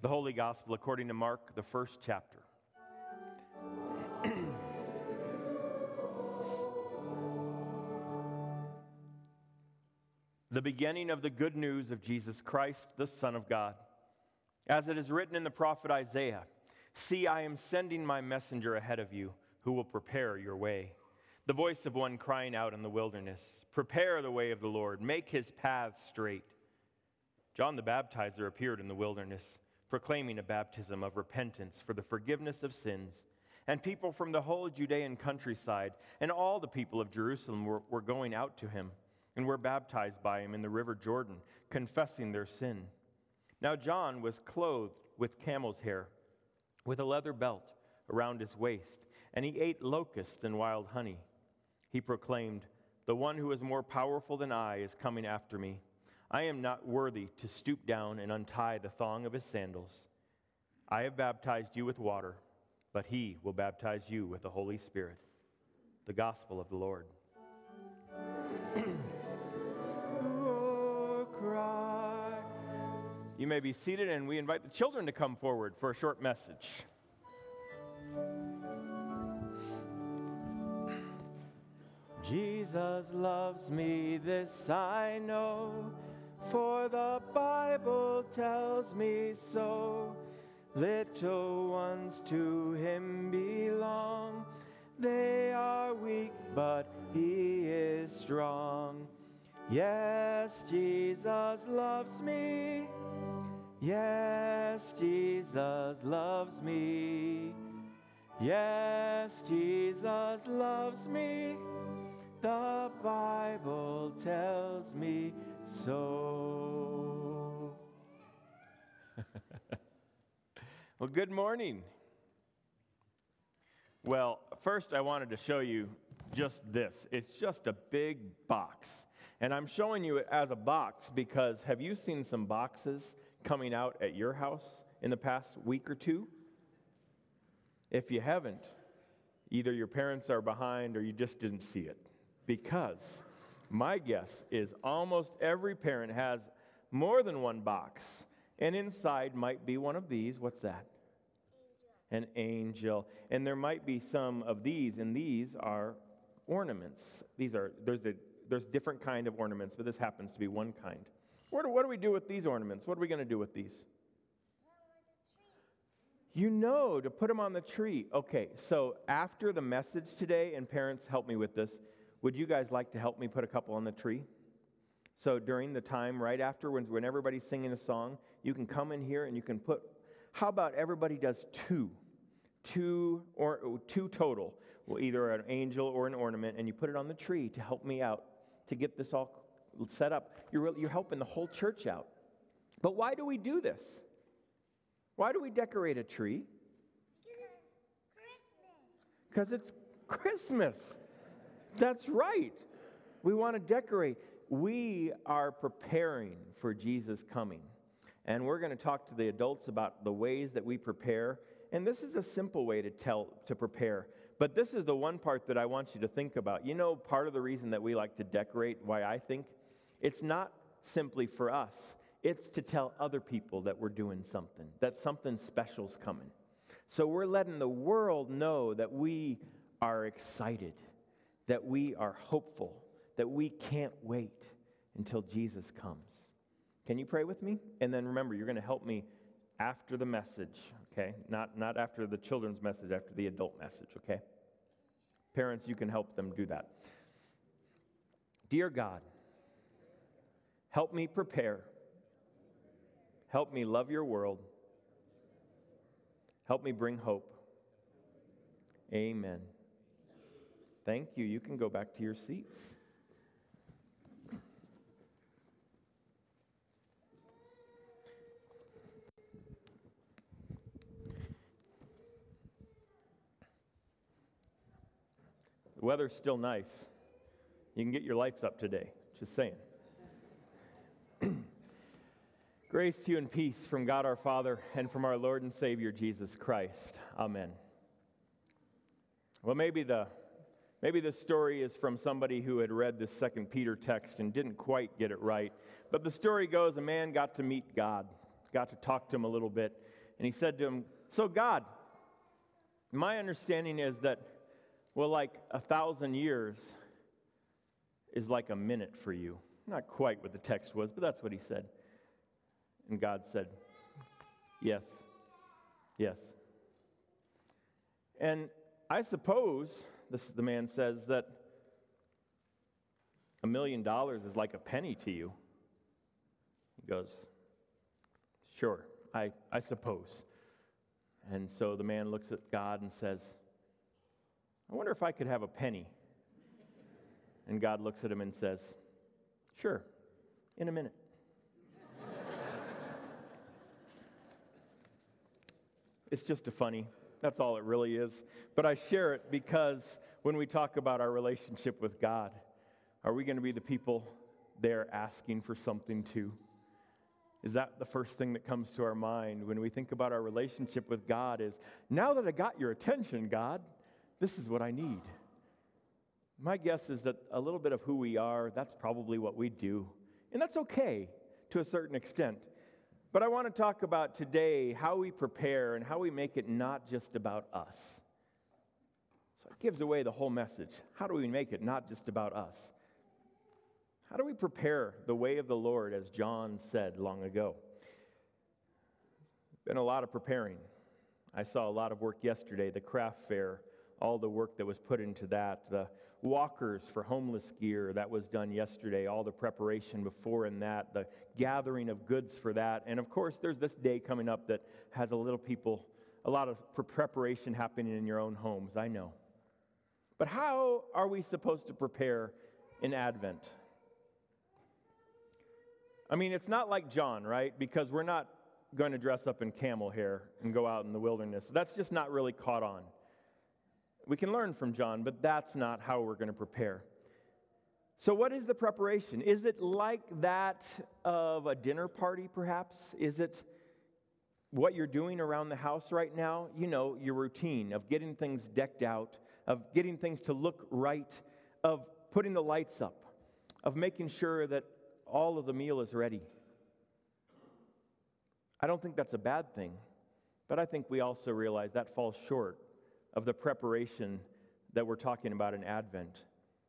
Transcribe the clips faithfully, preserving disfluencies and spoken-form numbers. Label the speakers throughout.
Speaker 1: The Holy Gospel according to Mark, the first chapter. The beginning of the good news of Jesus Christ, the Son of God. As it is written in the prophet Isaiah, "See, I am sending my messenger ahead of you, who will prepare your way." The voice of one crying out in the wilderness, "Prepare the way of the Lord, make his paths straight." John the Baptizer appeared in the wilderness, proclaiming a baptism of repentance for the forgiveness of sins. And people from the whole Judean countryside and all the people of Jerusalem were, were going out to him and were baptized by him in the river Jordan, confessing their sin. Now John was clothed with camel's hair, with a leather belt around his waist, and he ate locusts and wild honey. He proclaimed, "The one who is more powerful than I is coming after me. I am not worthy to stoop down and untie the thong of his sandals. I have baptized you with water, but he will baptize you with the Holy Spirit." The Gospel of the Lord. Oh, Christ. You may be seated, and we invite the children to come forward for a short message. Jesus loves me, this I know, for the Bible tells me so. Little ones to him belong. They are weak, but he is strong. Yes, Jesus loves me. Yes, Jesus loves me. Yes, Jesus loves me. The Bible tells me so. Well, good morning. Well, first I wanted to show you just this. It's just a big box. And I'm showing you it as a box because have you seen some boxes coming out at your house in the past week or two? If you haven't, either your parents are behind or you just didn't see it. Because my guess is almost every parent has more than one box. And inside might be one of these. What's that? Angel. An angel. And there might be some of these, and these are ornaments. These are, there's a there's different kind of ornaments, but this happens to be one kind. What do, what do we do with these ornaments? What are we going to do with these? You know, to put them on the tree. Okay, so after the message today, and parents, help me with this, would you guys like to help me put a couple on the tree? So during the time right after, when, when everybody's singing a song, you can come in here and you can put, how about everybody does two? Two or two total. Well, either an angel or an ornament, and you put it on the tree to help me out, to get this all set up. You're, you're helping the whole church out. But why do we do this? Why do we decorate a tree? Because it's Christmas. That's right. We want to decorate. We are preparing for Jesus' coming. And we're going to talk to the adults about the ways that we prepare. And this is a simple way to tell to prepare. But this is the one part that I want you to think about. You know, part of the reason that we like to decorate, why I think, it's not simply for us. It's to tell other people that we're doing something, that something special's coming. So we're letting the world know that we are excited, that we are hopeful, that we can't wait until Jesus comes. Can you pray with me? And then remember, you're going to help me after the message, okay? Not, not after the children's message, after the adult message, okay? Parents, you can help them do that. Dear God, help me prepare. Help me love your world. Help me bring hope. Amen. Thank you. You can go back to your seats. The weather's still nice. You can get your lights up today. Just saying. Grace to you and peace from God our Father and from our Lord and Savior Jesus Christ. Amen. Well, maybe the maybe this story is from somebody who had read this Second Peter text and didn't quite get it right. But the story goes, a man got to meet God. got to talk to him a little bit. And he said to him, so God, my understanding is that, well, like a thousand years is like a minute for you. Not quite what the text was, but that's what he said. And God said, yes, yes. And I suppose, this the man says, that a million dollars is like a penny to you. He goes, sure, I, I suppose. And so the man looks at God and says, I wonder if I could have a penny. And God looks at him and says, sure, in a minute. It's just a funny, that's all it really is. But I share it because when we talk about our relationship with God, are we going to be the people there asking for something too? Is that the first thing that comes to our mind when we think about our relationship with God is, now that I got your attention, God, this is what I need. My guess is that a little bit of who we are, that's probably what we do. And that's okay to a certain extent. But I want to talk about today how we prepare and how we make it not just about us. So it gives away the whole message. How do we make it not just about us? How do we prepare the way of the Lord, as John said long ago? Been a lot of preparing. I saw a lot of work yesterday, the craft fair, all the work that was put into that, the walkers for homeless gear that was done yesterday, all the preparation before in that, the gathering of goods for that. And of course, there's this day coming up that has a little people, a lot of preparation happening in your own homes, I know. But how are we supposed to prepare in Advent? I mean, it's not like John, right? Because we're not going to dress up in camel hair and go out in the wilderness. That's just not really caught on. We can learn from John, but that's not how we're going to prepare. So what is the preparation? Is it like that of a dinner party, perhaps? Is it what you're doing around the house right now? You know, your routine of getting things decked out, of getting things to look right, of putting the lights up, of making sure that all of the meal is ready. I don't think that's a bad thing, but I think we also realize that falls short of the preparation that we're talking about in Advent.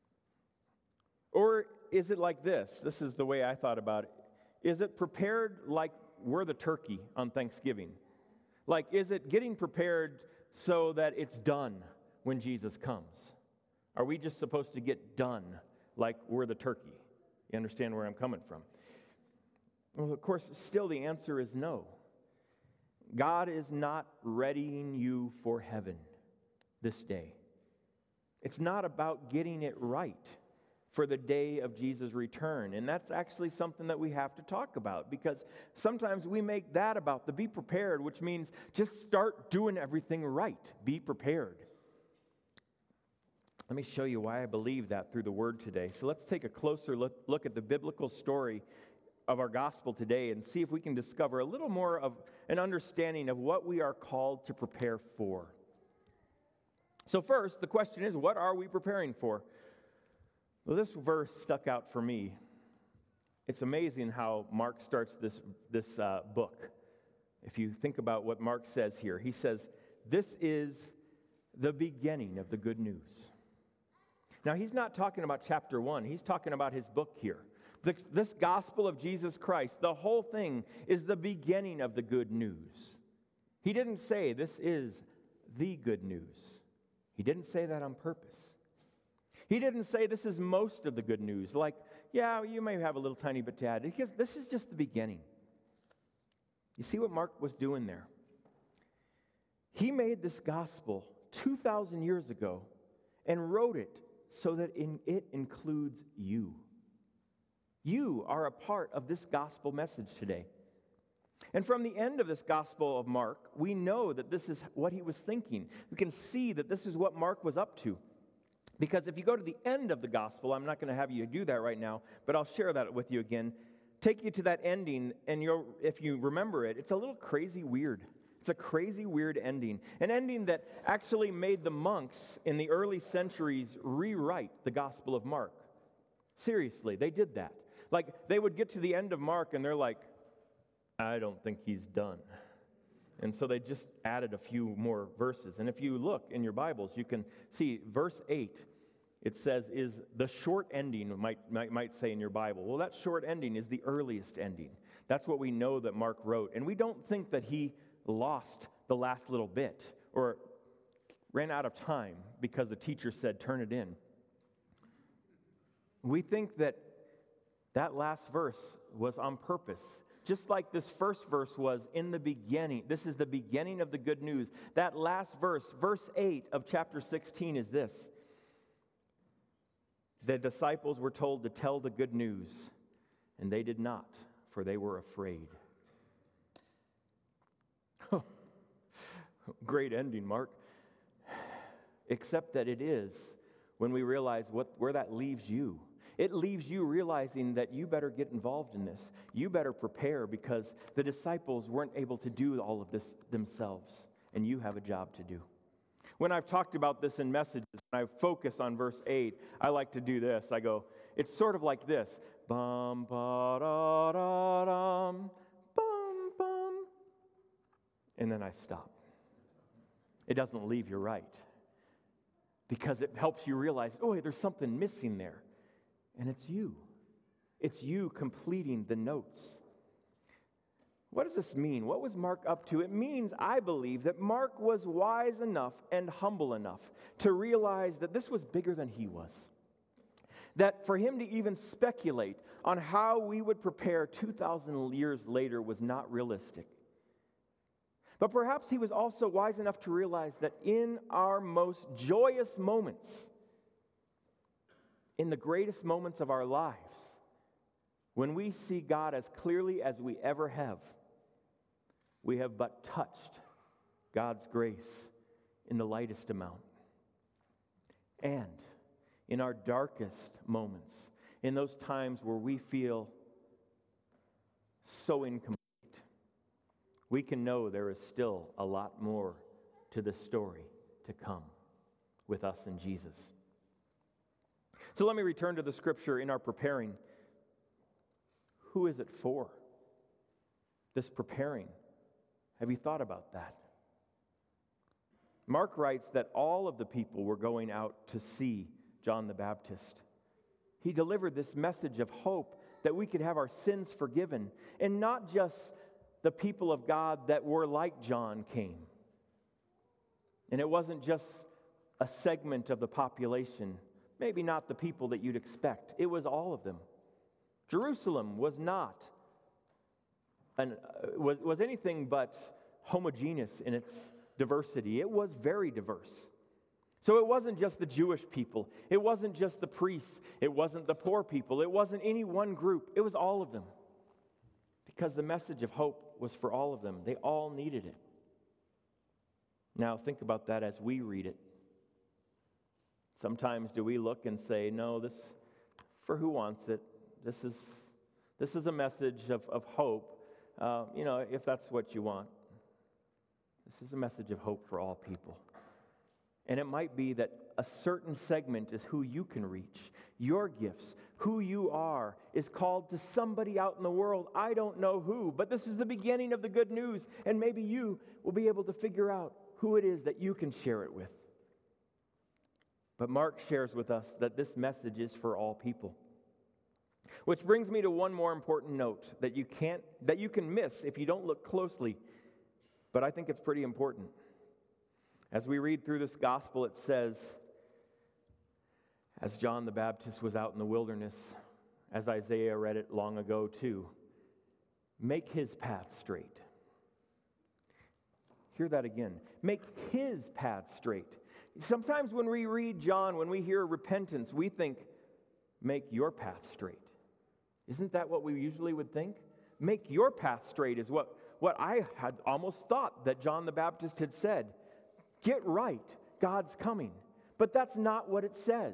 Speaker 1: Or is it like this? This is the way I thought about it. Is it prepared like we're the turkey on Thanksgiving? Like, is it getting prepared so that it's done when Jesus comes? Are we just supposed to get done like we're the turkey? You understand where I'm coming from? Well, of course, still the answer is no. God is not readying you for heaven this day. It's not about getting it right for the day of Jesus' return. And that's actually something that we have to talk about, because sometimes we make that about the be prepared, which means just start doing everything right. Be prepared. Let me show you why I believe that through the Word today. So let's take a closer look, look at the biblical story of our gospel today and see if we can discover a little more of an understanding of what we are called to prepare for. So first, the question is, what are we preparing for? Well, this verse stuck out for me. It's amazing how Mark starts this, this uh, book. If you think about what Mark says here, he says, this is the beginning of the good news. Now, he's not talking about chapter one. He's talking about his book here. This, this gospel of Jesus Christ, the whole thing is the beginning of the good news. He didn't say this is the good news. He didn't say that on purpose. He didn't say this is most of the good news. Like, yeah, you may have a little tiny bit to add. Because this is just the beginning. You see what Mark was doing there? He made this gospel two thousand years ago and wrote it so that in it includes you. You are a part of this gospel message today. And from the end of this gospel of Mark, we know that this is what he was thinking. We can see that this is what Mark was up to. Because if you go to the end of the gospel, I'm not going to have you do that right now, but I'll share that with you again. Take you to that ending, and you'll, if you remember it, it's a little crazy weird. It's a crazy weird ending. An ending that actually made the monks in the early centuries rewrite the Gospel of Mark. Seriously, they did that. Like, they would get to the end of Mark, and they're like, I don't think he's done. And so they just added a few more verses. And if you look in your Bibles, you can see verse eight, it says, is the short ending, might, might, might say in your Bible. Well, that short ending is the earliest ending. That's what we know that Mark wrote. And we don't think that he lost the last little bit or ran out of time because the teacher said, turn it in. We think that that last verse was on purpose. Just like this first verse was in the beginning. This is the beginning of the good news. That last verse, verse eight of chapter sixteen is this. The disciples were told to tell the good news, and they did not, for they were afraid. Oh, great ending, Mark. Except that it is when we realize what, where that leaves you. It leaves you realizing that you better get involved in this. You better prepare because the disciples weren't able to do all of this themselves, and you have a job to do. When I've talked about this in messages, when I focus on verse eight, I like to do this. I go, it's sort of like this. Bum, ba, da, da, dum, bum, bum. And then I stop. It doesn't leave you right. Because it helps you realize, oh, hey, there's something missing there. And it's you. It's you completing the notes. What does this mean? What was Mark up to? It means, I believe, that Mark was wise enough and humble enough to realize that this was bigger than he was. That for him to even speculate on how we would prepare two thousand years later was not realistic. But perhaps he was also wise enough to realize that in our most joyous moments, in the greatest moments of our lives, when we see God as clearly as we ever have, we have but touched God's grace in the lightest amount. And in our darkest moments, in those times where we feel so incomplete, we can know there is still a lot more to the story to come with us and Jesus. So let me return to the scripture in our preparing. Who is it for? This preparing. Have you thought about that? Mark writes that all of the people were going out to see John the Baptist. He delivered this message of hope that we could have our sins forgiven, and not just the people of God that were like John came. And it wasn't just a segment of the population, maybe not the people that you'd expect. It was all of them. Jerusalem was not an, uh, was, was anything but homogeneous in its diversity. It was very diverse. So it wasn't just the Jewish people. It wasn't just the priests. It wasn't the poor people. It wasn't any one group. It was all of them. Because the message of hope was for all of them. They all needed it. Now think about that as we read it. Sometimes do we look and say, no, this, for who wants it? This is, this is a message of, of hope, uh, you know, if that's what you want. This is a message of hope for all people. And it might be that a certain segment is who you can reach. Your gifts, who you are, is called to somebody out in the world. I don't know who, but this is the beginning of the good news, and maybe you will be able to figure out who it is that you can share it with. But Mark shares with us that this message is for all people. Which brings me to one more important note that you can't, that you can miss if you don't look closely, but I think it's pretty important. As we read through this gospel, it says, as John the Baptist was out in the wilderness, as Isaiah read it long ago too, make his path straight. Hear that again. Make his path straight. Sometimes when we read John, when we hear repentance, we think, make your path straight. Isn't that what we usually would think? Make your path straight is what, what I had almost thought that John the Baptist had said. Get right, God's coming. But that's not what it says.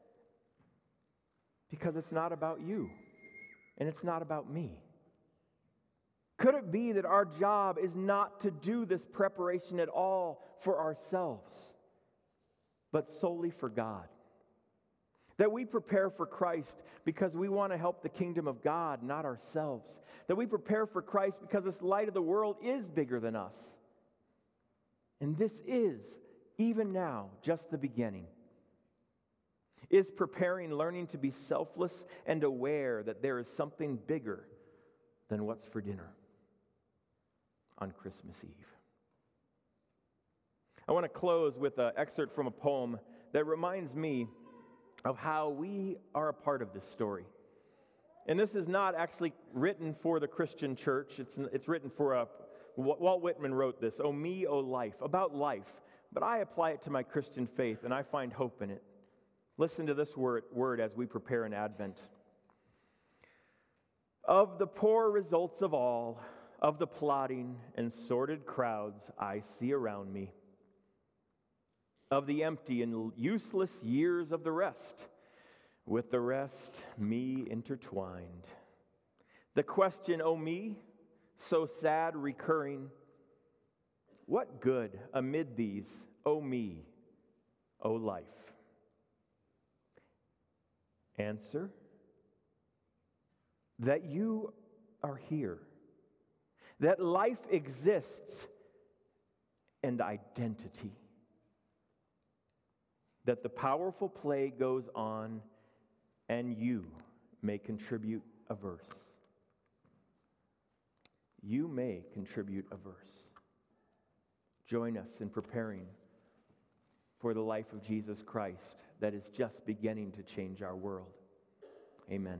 Speaker 1: Because it's not about you, and it's not about me. Could it be that our job is not to do this preparation at all for ourselves, but solely for God? That we prepare for Christ because we want to help the kingdom of God, not ourselves. That we prepare for Christ because this light of the world is bigger than us. And this is, even now, just the beginning. Is preparing, learning to be selfless and aware that there is something bigger than what's for dinner on Christmas Eve. I want to close with an excerpt from a poem that reminds me of how we are a part of this story. And this is not actually written for the Christian church. It's, it's written for a, Walt Whitman wrote this, "O me, O life," about life. But I apply it to my Christian faith, and I find hope in it. Listen to this word, word as we prepare an Advent. Of the poor results of all, of the plotting and sordid crowds I see around me, of the empty and useless years of the rest, with the rest me intertwined. The question, O me, so sad recurring, what good amid these, O me, O life? Answer, that you are here, that life exists, and identity. That the powerful play goes on, and you may contribute a verse. You may contribute a verse. Join us in preparing for the life of Jesus Christ that is just beginning to change our world. Amen.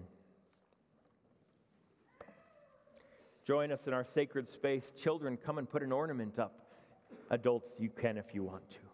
Speaker 1: Join us in our sacred space. Children, come and put an ornament up. Adults, you can if you want to.